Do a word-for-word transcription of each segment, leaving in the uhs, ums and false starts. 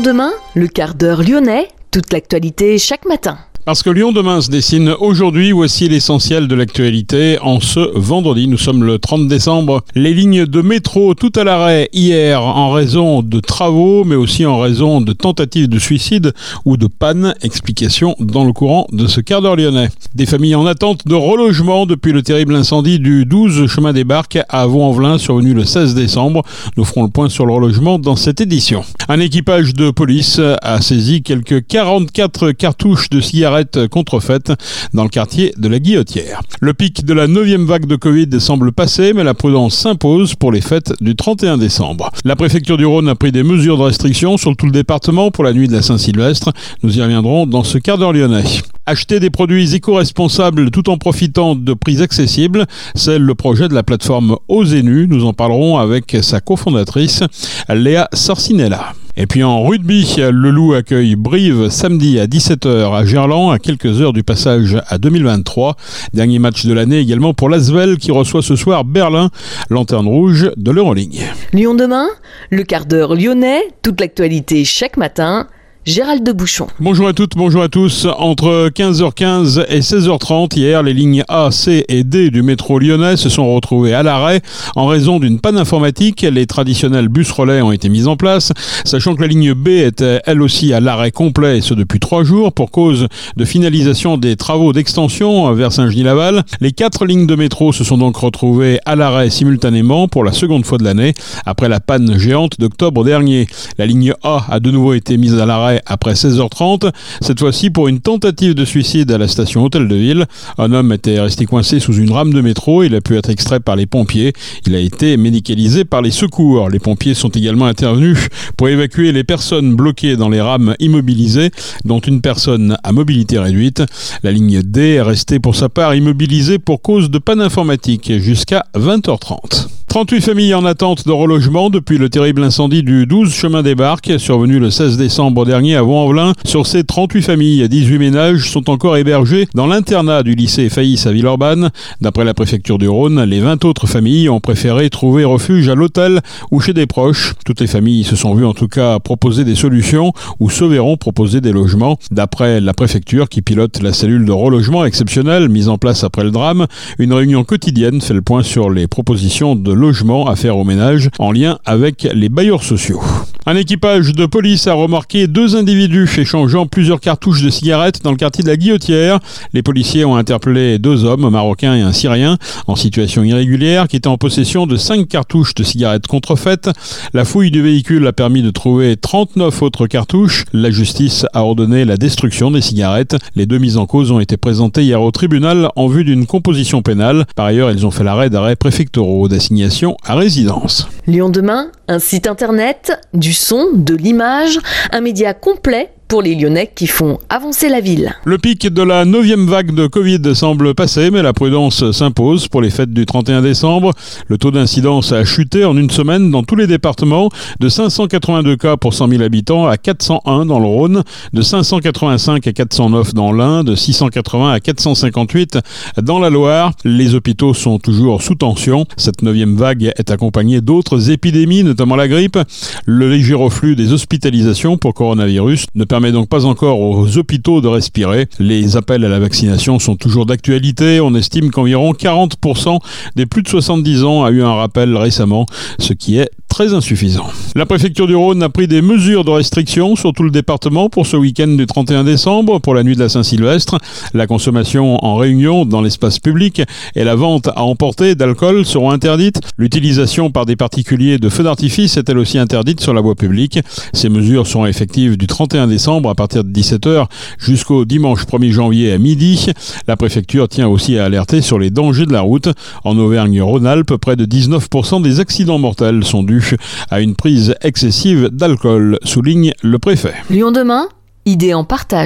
Demain, le quart d'heure lyonnais, toute l'actualité chaque matin. Parce que Lyon demain se dessine aujourd'hui, voici l'essentiel de l'actualité. En ce vendredi, nous sommes le trente décembre. Les lignes de métro tout à l'arrêt hier en raison de travaux, mais aussi en raison de tentatives de suicide ou de panne. Explication dans le courant de ce quart d'heure lyonnais. Des familles en attente de relogement depuis le terrible incendie du douze chemin des Barques à Vaux-en-Velin survenu le seize décembre. Nous ferons le point sur le relogement dans cette édition. Un équipage de police a saisi quelques quarante-quatre cartouches de cigarettes contrefaites dans le quartier de la Guillotière. Le pic de la neuvième vague de Covid semble passer, mais la prudence s'impose pour les fêtes du trente et un décembre. La préfecture du Rhône a pris des mesures de restriction sur tout le département pour la nuit de la Saint-Sylvestre. Nous y reviendrons dans ce quart d'heure lyonnais. Acheter des produits éco-responsables tout en profitant de prix accessibles, c'est le projet de la plateforme Osenu. Nous en parlerons avec sa cofondatrice, Léa Sorcinella. Et puis en rugby, le Loup accueille Brive samedi à dix-sept heures à Gerland, à quelques heures du passage à deux mille vingt-trois. Dernier match de l'année également pour l'Asvel qui reçoit ce soir Berlin, lanterne rouge de l'Euroleague. Lyon demain, le quart d'heure lyonnais, toute l'actualité chaque matin. Gérald de Bouchon. Bonjour à toutes, bonjour à tous. Entre quinze heures quinze et seize heures trente, hier, les lignes A, C et D du métro lyonnais se sont retrouvées à l'arrêt en raison d'une panne informatique. Les traditionnels bus relais ont été mis en place, sachant que la ligne B était elle aussi à l'arrêt complet, et ce depuis trois jours, pour cause de finalisation des travaux d'extension vers Saint-Genis-Laval. Les quatre lignes de métro se sont donc retrouvées à l'arrêt simultanément pour la seconde fois de l'année, après la panne géante d'octobre dernier. La ligne A a de nouveau été mise à l'arrêt après seize heures trente, cette fois-ci pour une tentative de suicide à la station Hôtel de Ville. Un homme était resté coincé sous une rame de métro, il a pu être extrait par les pompiers, il a été médicalisé par les secours. Les pompiers sont également intervenus pour évacuer les personnes bloquées dans les rames immobilisées, dont une personne à mobilité réduite. La ligne D est restée pour sa part immobilisée pour cause de panne informatique jusqu'à vingt heures trente. trente-huit familles en attente de relogement depuis le terrible incendie du douze chemin des Barques, survenu le seize décembre dernier à Vaux-en-Velin. Sur ces trente-huit familles, dix-huit ménages sont encore hébergés dans l'internat du lycée Faïs à Villeurbanne. D'après la préfecture du Rhône, les vingt autres familles ont préféré trouver refuge à l'hôtel ou chez des proches. Toutes les familles se sont vues en tout cas proposer des solutions ou se verront proposer des logements. D'après la préfecture qui pilote la cellule de relogement exceptionnelle mise en place après le drame, une réunion quotidienne fait le point sur les propositions de logement à faire aux ménages en lien avec les bailleurs sociaux. Un équipage de police a remarqué deux individus échangeant plusieurs cartouches de cigarettes dans le quartier de la Guillotière. Les policiers ont interpellé deux hommes, un Marocain et un Syrien, en situation irrégulière, qui étaient en possession de cinq cartouches de cigarettes contrefaites. La fouille du véhicule a permis de trouver trente-neuf autres cartouches. La justice a ordonné la destruction des cigarettes. Les deux mises en cause ont été présentées hier au tribunal en vue d'une composition pénale. Par ailleurs, ils ont fait l'arrêt d'arrêts préfectoraux d'assignation à résidence. Lyon demain, un site internet, du son, de l'image, un média complet pour les Lyonnais qui font avancer la ville. Le pic de la neuvième vague de Covid semble passer, mais la prudence s'impose pour les fêtes du trente et un décembre. Le taux d'incidence a chuté en une semaine dans tous les départements, de cinq cent quatre-vingt-deux cas pour cent mille habitants à quatre cent un dans le Rhône, de cinq cent quatre-vingt-cinq à quatre cent neuf dans l'Ain, de six cent quatre-vingts à quatre cent cinquante-huit dans la Loire. Les hôpitaux sont toujours sous tension. Cette neuvième vague est accompagnée d'autres épidémies, notamment la grippe. Le léger reflux des hospitalisations pour coronavirus ne permet donc pas encore aux hôpitaux de respirer. Les appels à la vaccination sont toujours d'actualité. On estime qu'environ quarante pour cent des plus de soixante-dix ans a eu un rappel récemment, ce qui est très insuffisant. La préfecture du Rhône a pris des mesures de restriction sur tout le département pour ce week-end du trente et un décembre, pour la nuit de la Saint-Sylvestre. La consommation en réunion dans l'espace public et la vente à emporter d'alcool seront interdites. L'utilisation par des particuliers de feux d'artifice est elle aussi interdite sur la voie publique. Ces mesures seront effectives du trente et un décembre à partir de dix-sept heures jusqu'au dimanche premier janvier à midi. La préfecture tient aussi à alerter sur les dangers de la route. En Auvergne-Rhône-Alpes, près de dix-neuf pour cent des accidents mortels sont dus à une prise excessive d'alcool, souligne le préfet. Lyon demain, idée en partage.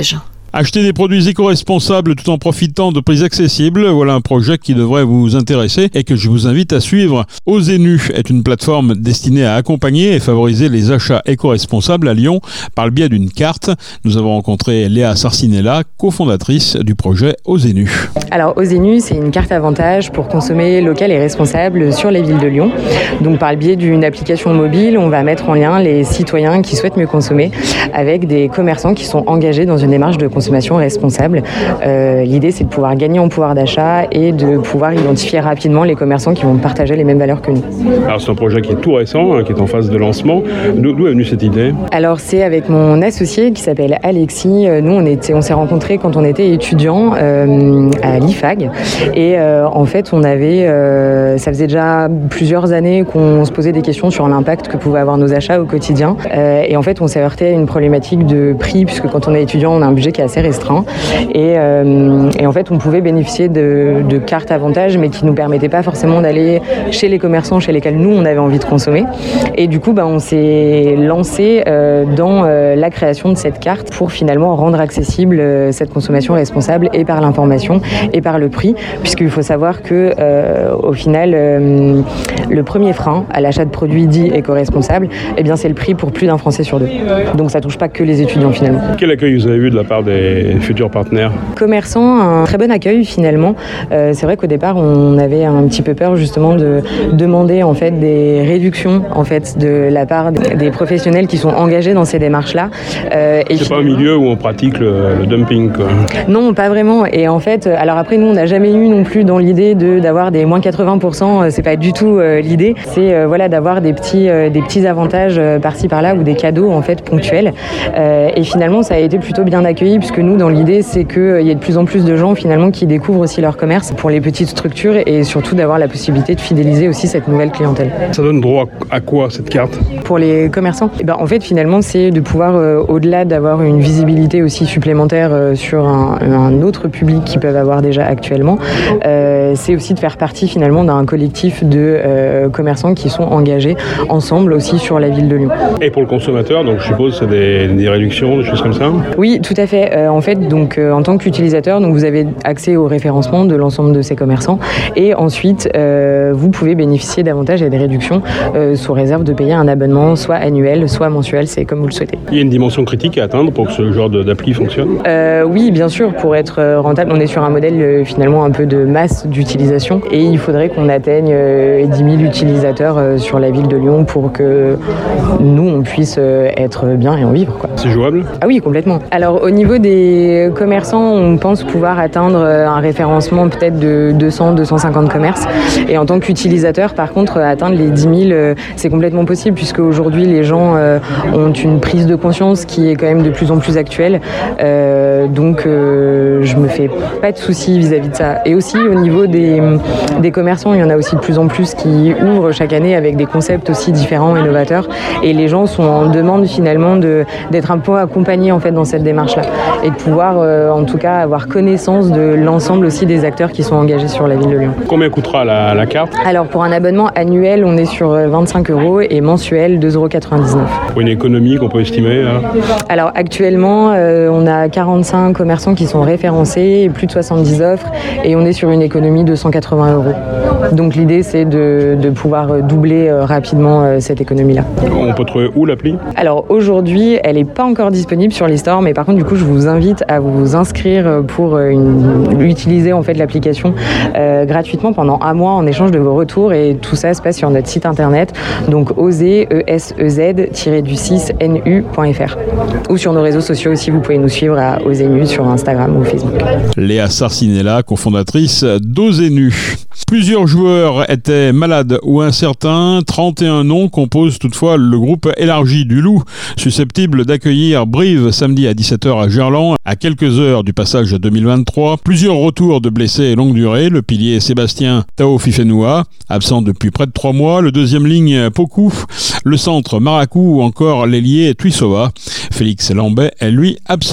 Acheter des produits éco-responsables tout en profitant de prix accessibles, voilà un projet qui devrait vous intéresser et que je vous invite à suivre. Ozenu est une plateforme destinée à accompagner et favoriser les achats éco-responsables à Lyon par le biais d'une carte. Nous avons rencontré Léa Sarcinella, cofondatrice du projet Ozenu. Alors Ozenu, c'est une carte avantage pour consommer local et responsable sur les villes de Lyon. Donc par le biais d'une application mobile, on va mettre en lien les citoyens qui souhaitent mieux consommer avec des commerçants qui sont engagés dans une démarche de consommation responsable. Euh, l'idée, c'est de pouvoir gagner en pouvoir d'achat et de pouvoir identifier rapidement les commerçants qui vont partager les mêmes valeurs que nous. Alors c'est un projet qui est tout récent, hein, qui est en phase de lancement. D'où, d'où est venue cette idée ? Alors c'est avec mon associé qui s'appelle Alexis. Nous, on, était, on s'est rencontrés quand on était étudiants euh, à l'I F A G. Et euh, en fait, on avait, euh, ça faisait déjà plusieurs années qu'on se posait des questions sur l'impact que pouvaient avoir nos achats au quotidien. Euh, et en fait, on s'est heurté à une problématique de prix, puisque quand on est étudiant, on a un budget qui est assez restreint. Et, euh, et en fait, on pouvait bénéficier de, de cartes avantages, mais qui ne nous permettaient pas forcément d'aller chez les commerçants chez lesquels nous, on avait envie de consommer. Et du coup, bah, on s'est lancé euh, dans euh, la création de cette carte pour finalement rendre accessible euh, cette consommation responsable et par l'information et par le prix, puisqu'il faut savoir que euh, au final, euh, le premier frein à l'achat de produits dits éco-responsables, eh bien, c'est le prix pour plus d'un Français sur deux. Donc ça touche pas que les étudiants finalement. Quel accueil vous avez eu de la part des futurs partenaires ? Commerçants, un très bon accueil finalement. Euh, c'est vrai qu'au départ, on avait un petit peu peur justement de demander en fait des réductions en fait de la part des professionnels qui sont engagés dans ces démarches-là. Euh, et c'est puis... pas un milieu où on pratique le, le dumping, quoi. Non, pas vraiment. Et en fait, alors après, nous, on n'a jamais eu non plus dans l'idée de d'avoir des moins quatre-vingts pour cent. C'est pas du tout euh, l'idée. C'est euh, voilà d'avoir des petits euh, des petits avantages euh, par-ci par-là ou des cadeaux en fait ponctuels. Euh, et finalement, ça a été plutôt bien accueilli puisque nous, dans l'idée, c'est qu'il euh, y ait de plus en plus de gens finalement qui découvrent aussi leur commerce pour les petites structures et surtout d'avoir la possibilité de fidéliser aussi cette nouvelle clientèle. Ça donne droit à quoi cette carte ? Pour les commerçants, et ben, en fait finalement c'est de pouvoir euh, au-delà d'avoir une visibilité aussi supplémentaire euh, sur un, un autre public qu'ils peuvent avoir déjà actuellement, euh, c'est aussi de faire partie finalement d'un collectif de euh, commerçants qui sont engagés ensemble aussi sur la ville de Lyon. Et pour le consommateur, donc je suppose c'est des, des réductions, des choses comme ça ? Oui, tout à fait. Euh, en fait, donc euh, en tant qu'utilisateur, donc vous avez accès au référencement de l'ensemble de ces commerçants et ensuite euh, vous pouvez bénéficier davantage et des réductions euh, sous réserve de payer un abonnement soit annuel, soit mensuel, c'est comme vous le souhaitez. Il y a une dimension critique à atteindre pour que ce genre de, d'appli fonctionne ? euh, Oui, bien sûr, pour être rentable, on est sur un modèle euh, finalement un peu de masse d'utilisation et il faudrait qu'on atteigne euh, dix mille utilisateurs euh, sur la ville de Lyon pour que nous, on puisse euh, être bien et en vivre, quoi. C'est jouable ? Ah oui, complètement. Alors au niveau des commerçants, on pense pouvoir atteindre un référencement peut-être de deux cents à deux cent cinquante commerces et en tant qu'utilisateur, par contre, atteindre les dix mille, euh, c'est complètement possible puisque aujourd'hui les gens euh, ont une prise de conscience qui est quand même de plus en plus actuelle. Euh, donc euh, je me fais pas de soucis vis-à-vis de ça. Et aussi au niveau des, des commerçants, il y en a aussi de plus en plus qui ouvrent chaque année avec des concepts aussi différents et novateurs. Et les gens sont en demande finalement de, d'être un peu accompagnés en fait dans cette démarche-là et de pouvoir euh, en tout cas avoir connaissance de l'ensemble aussi des acteurs qui sont engagés sur la ville de Lyon. Combien coûtera la, la carte ? Alors pour un abonnement annuel, on est sur vingt-cinq euros et mensuel deux euros quatre-vingt-dix-neuf. Pour une économie qu'on peut estimer là. Alors actuellement, euh, on a quarante-cinq commerçants qui sont référencés et plus de soixante-dix offres et on est sur une économie de cent quatre-vingts euros. Donc l'idée c'est de, de pouvoir doubler euh, rapidement euh, cette économie-là. On peut trouver où l'appli ? Alors aujourd'hui, elle n'est pas encore disponible sur les stores, mais par contre du coup je vous invite à vous inscrire pour une, utiliser en fait l'application euh, gratuitement pendant un mois en échange de vos retours et tout ça se passe sur notre site internet, donc osez, E S E Z, tiré du six, N U point F R. Ou sur nos réseaux sociaux aussi, vous pouvez nous suivre à Ozenu sur Instagram ou Facebook. Léa Sarcinella, cofondatrice d'Ozenu. Plusieurs joueurs étaient malades ou incertains. trente et un noms composent toutefois le groupe élargi du Loup, susceptible d'accueillir Brive samedi à dix-sept heures à Gerland, à quelques heures du passage deux mille vingt-trois. Plusieurs retours de blessés et longue durée. Le pilier Sébastien Tao Fifenoa, absent depuis près de trois mois. Le deuxième ligne Pokou, le centre Maracou ou encore l'ailier Tuisova. Félix Lambet est lui absent.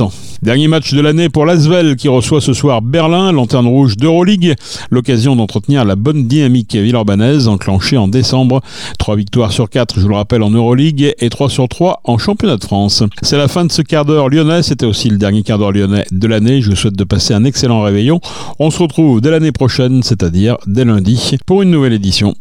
Dernier match de l'année pour l'Asvel qui reçoit ce soir Berlin, lanterne rouge d'Euroleague. L'occasion d'entretenir la bonne dynamique villeurbannaise enclenchée en décembre. Trois victoires sur quatre, je vous le rappelle, en Euroleague et trois sur trois en championnat de France. C'est la fin de ce quart d'heure lyonnais. C'était aussi le dernier quart d'heure lyonnais de l'année. Je vous souhaite de passer un excellent réveillon. On se retrouve dès l'année prochaine, c'est-à-dire dès lundi, pour une nouvelle édition.